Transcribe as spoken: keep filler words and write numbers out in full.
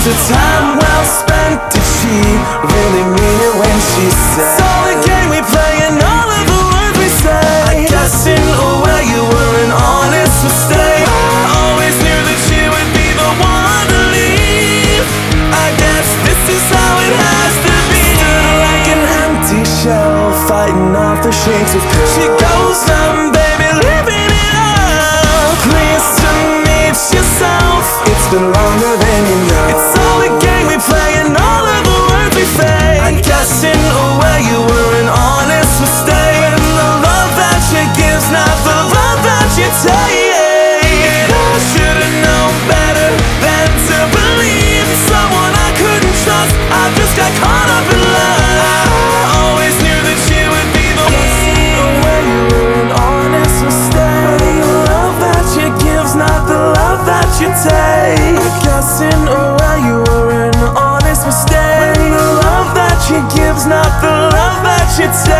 a time well spent. Did she really mean it when she said it's all a game we play and all of the words we say? I guess in a way you were an honest mistake. I always knew that you would be the one to leave. I guess this is how it has to be. Stood like an empty shell, fighting off the shakes with her. She goes on, baby, living it up. Please to meet yourself. It's been longer than you know. It's all a game we play and all of the words we fake. I guess in a way you were an honest mistake. When the love that you give's not the love that you take. I should've known better than to believe in someone I couldn't trust. I just got caught up in love. I always knew that you would be the one. In a way you were an honest mistake. When the love that you give's not the love that you take. I guess in a way you were an honest mistake. When the love that you give's not the love that you take.